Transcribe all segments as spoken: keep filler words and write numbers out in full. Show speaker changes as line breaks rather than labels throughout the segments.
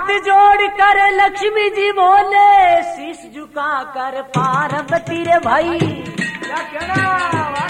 हाथ जोड़ कर लक्ष्मी जी बोले, शीश झुका कर पार्वती रे भाई।
क्या कहना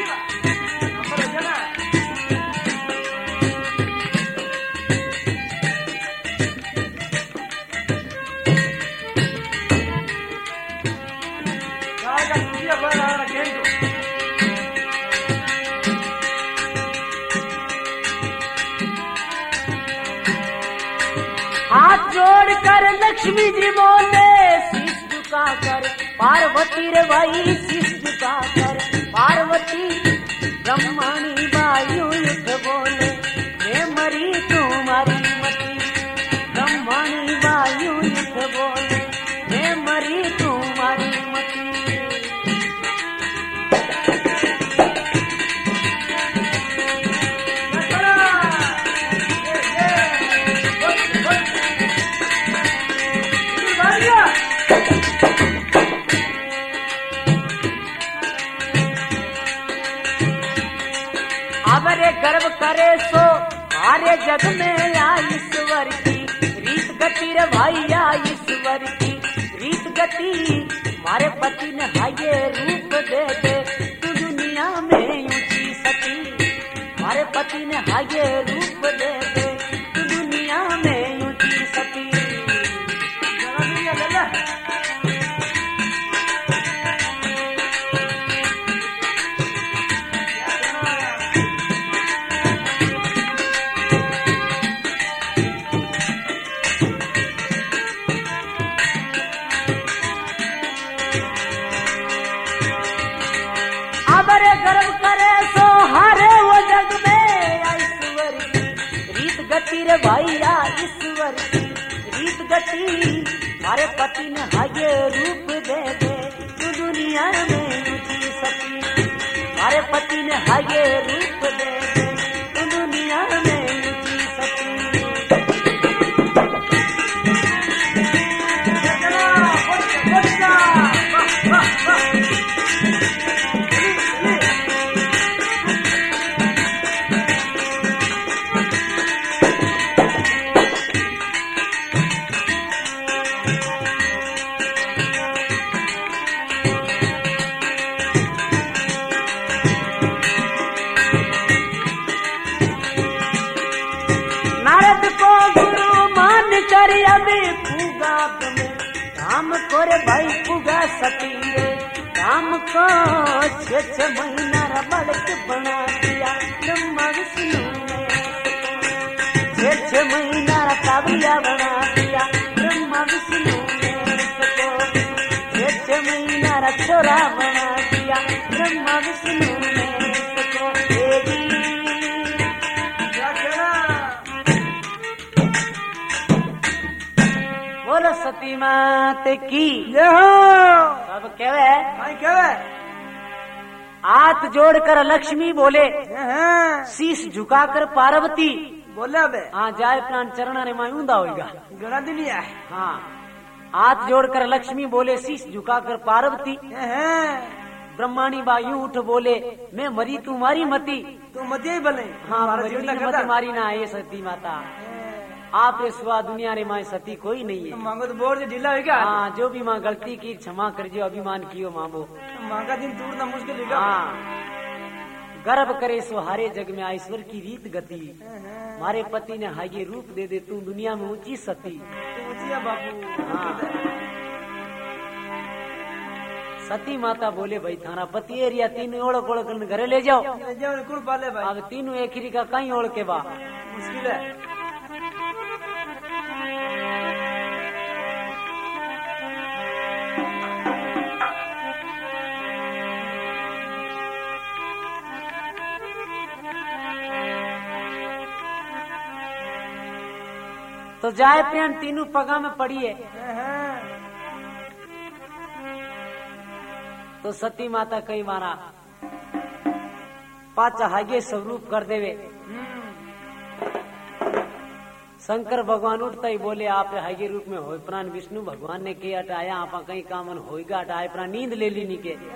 हाथ जोड़ कर लक्ष्मी जी बोले, शीश झुका कर पार्वती रे भाई, शीश झुका कर पार्वती। ब्रह्मणी वायु युद्ध बोले, मैं मरी तुम्हारी मती। ब्रह्मणी वायु युद्ध बोले, मैं मरी तुम्हारी मती। अबरे गर्व करे सो सारे जग में या ईश्वर की रीत गति रे भाई, या ईश्वर की रीत गति। मारे पति ने हाये रूप दे दे, तू दुनिया में ऊंची सती। मारे पति ने हाये रूप दे दे, तू दुनिया में ऊंची सती। अबरे गर्व करे सो हारे वो जग में, या ईश्वर की रीत गति रे भाई, या ईश्वर की रीत गति। मारे पति ने हाये रूप दे दे, तू दुनिया में ऊंची सती। मारे पति ने हाये रूप दे दे, तू दुनिया में ऊंची सती। अभी फूगा तुम्हें काम को रे भाई, फूगा सती रे काम को। छह छह महीना रबड़क बना दिया ब्रह्मा विष्णु ने। छह छह महीना काबिया बना दिया ब्रह्मा विष्णु ने। छह छह महीना छोरा बना दिया ब्रह्मा विष्णु ने। बोलो सती मात की अब कहवे
कहवे
हाथ जोड़कर लक्ष्मी बोले, शीश झुकाकर पार्वती
बोले। अबे
हाँ जाए प्राण चरणा ने माय ऊंधा होगा
गड़ा दिलिया।
हाँ हाथ जोड़कर लक्ष्मी बोले, शीश झुकाकर पार्वती। ब्रह्माणी बा यूं उठ बोले, मैं मरी तुम्हारी मती।
तू मती ही भले।
हाँ मती मारी ना ये सती माता, आप सुहा दुनिया रे माँ सती कोई नहीं है।
मांगो तो बोर से ढीला होगा।
हाँ जो भी माँ गलती की क्षमा कर जो, अभिमान कियो मांगो।
मांगा दिन टूटना मुश्किल होगा।
हाँ गर्भ करे सो हारे जग में ईश्वर की रीत गति। मारे पति ने हाये रूप दे दे, तू दुनिया में ऊंची सती।
ऊंची है बापू।
हाँ सती माता बोले, भाई थाना पति एरिया तीन ओढ़ ओढ़ कर घरे ले जाओ।
ले जाओ कुल पाले भाई।
अब तीनों एक का कहीं ओढ़ के बा
मुश्किल है।
तो जाए प्रेम तीनों पगा में पड़ी है। तो सती माता कई मारा पाचा हागे स्वरूप कर देवे। शंकर भगवान उठता ही बोले, आप हागे रूप में हो प्राण। विष्णु भगवान ने के हटाया आप कहीं कामन होगा हटाए प्राण। नींद ले ली नी के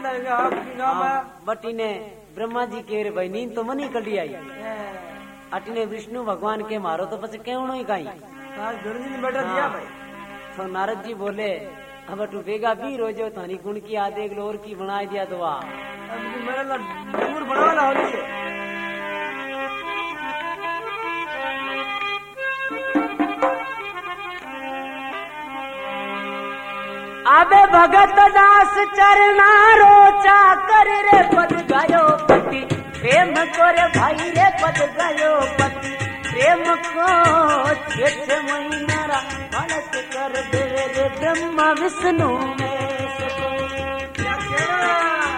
बटी ने ब्रह्मा जी के रे भाई नींद तो मनी कड़ी आई। अटने विष्णु भगवान के मारो तो पछ केवणो ही कहीं।
हाँ गुरु जी ने बेटा दिया
हाँ।
भाई।
तो नारद जी बोले अब तू बेगा भी रोजो थानी गुण की आधे ग्लोर की बना दिया दुआ।
अब तू मेरे ला डूर बना वाला होली है।
आबे भगत दास चरना रोचा कर रे पद गयो पति प्रेम को रे भाई रे पद गयो पति प्रेम को छे छे महीना रा बालक कर दे रे ब्रह्मा विष्णु में सको।
क्या कहना?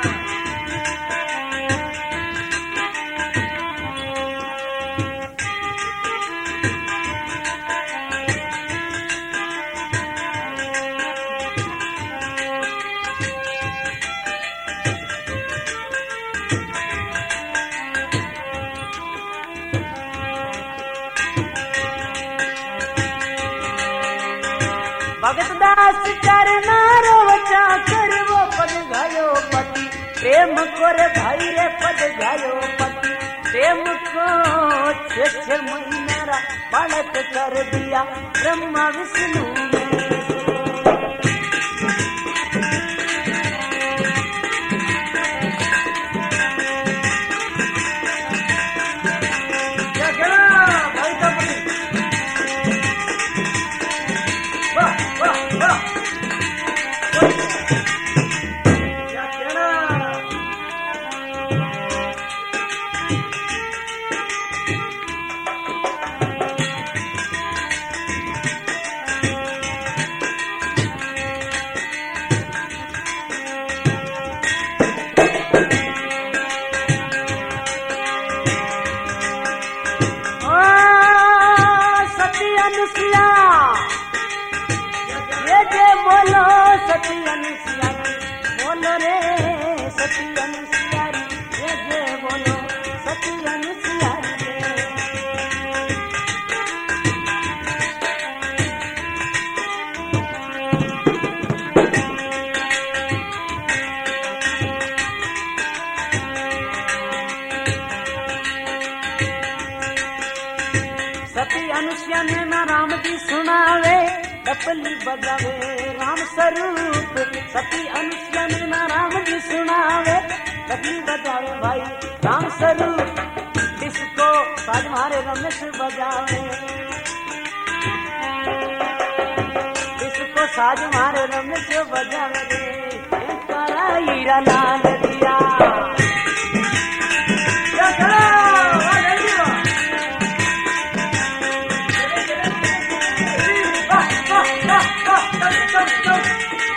भगत दास चरना रोचा कर वो पद गयो पति प्रेम को रे भाई रे पद गयो पति प्रेम को छे छे महीना रा बालक कर दिया ब्रह्मा विष्णु में।
क्या कहना? भाई का पति। वाह वाह वाह। क्या कहना?
ओ सती अनुसुया ये जे बोलो सती अनुसुया बोलो रे सती अनुसुया ये जे बोलो सती अनुसुया सती अनुसुया ने ना राम जी सुनावे डपली बजावे राम स्वरूप सती अनुसुया ने ना राम जी सुनावे डपली बजावे भाई राम स्वरूप डिस्को साज मारे रमेश बजावे डिस्को साज मारे रमेश बजावे रे तारा हीरा लाल दिया।
क्या कहना? वाह जल्दी वाह। वाह वाह वाह वाह। चल चल चल।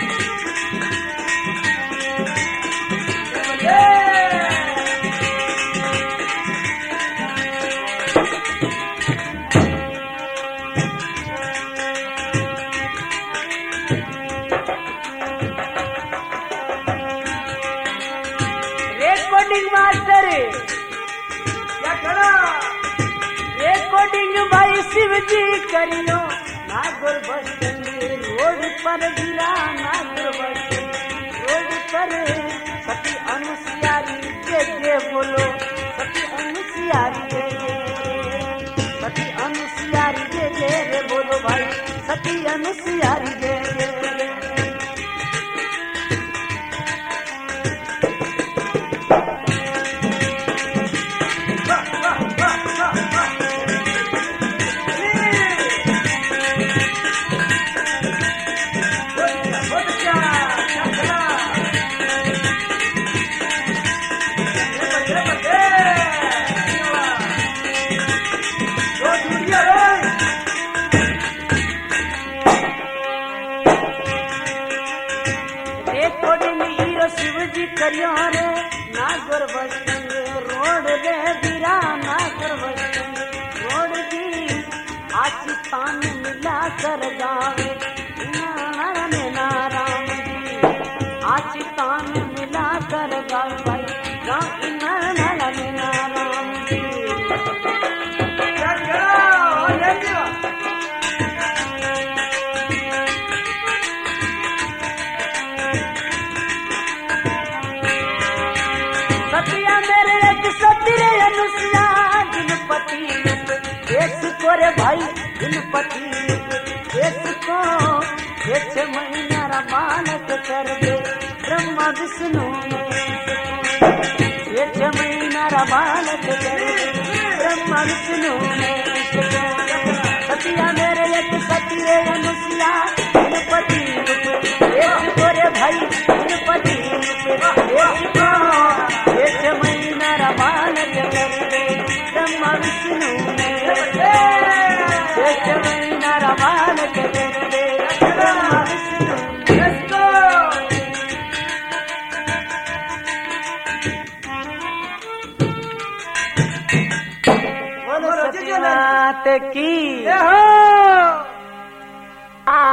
रिकॉर्डिंग मास्टर
क्या कहना?
रिकॉर्डिंग भाई शिव जी करियो नागौर बस स्टैंड रोड पर गिरा नागौर बस स्टैंड रोड पर सती अनुसुयारी जे जे बोलो सती अनुसुयारी जे जे सती अनुसुयारी जे जे रे बोलो भाई सती अनुसुयारी जे जे
वाह वाह वाह वाह वाह। बहुत अच्छा। क्या कहना? ये बच्चे बच्चे। दो दुनिया रे।
रिकॉर्डिंग हीरो शिव जी करियो रे नागौर बस स्टैंड रोड रे गिरा नागौर बस स्टैंड रोड की आची तान मिला कर गावे नारायण नारायण जी आची तान मिला कर गावे भाई गाँव नारायण नारायण जी।
क्या कहना? वाह जल्दी वाह।
सतिया मेरे एक सती रे अनुसुया जिन पति देश को कोरे भाई इन पति इसको छे छे महीना रा बालक कर दे ब्रह्मा विष्णु ने छे छे महीना रा बालक कर दे ब्रह्मा विष्णु ने सतिया मेरे एक सती रे अनुसिया इन पति एक कोरे भाई इन पति इसको छे छे महीना रा बालक कर दे ब्रह्मा विष्णु ने छे छे महीना रा बालक कर दे ब्रह्मा विष्णु इसको
बोलो जीजा ने
बात की
ए हो
आ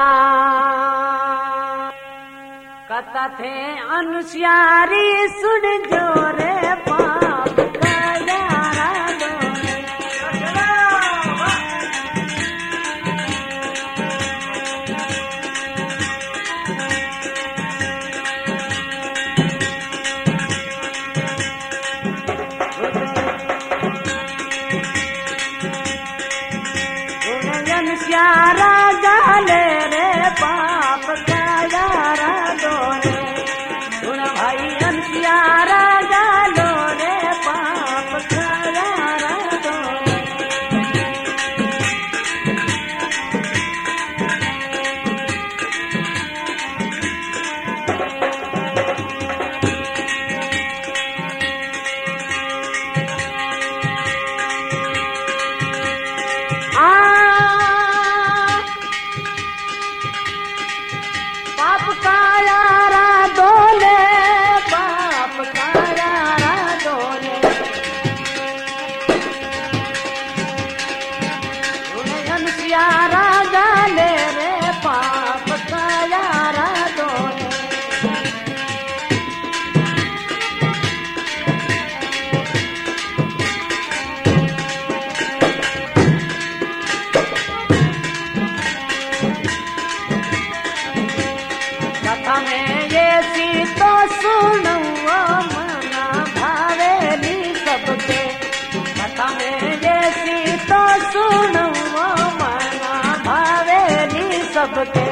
कथा थे अनुसारी सुन जो रे पाप का यारा दोने अनुसारा गाले रे पाप का यारा दोने सुन भाई अनुसारा गालो रे पाप का यारा दोने आ पाप का यारा दोले पाप का यारा दोले उन्हें अनुसारा गाले रे पाप का यारा दोले कथा में ये सी तो सुनो मना भावेली सबके कथा में ये सी तो सुनो मना भावेली सबके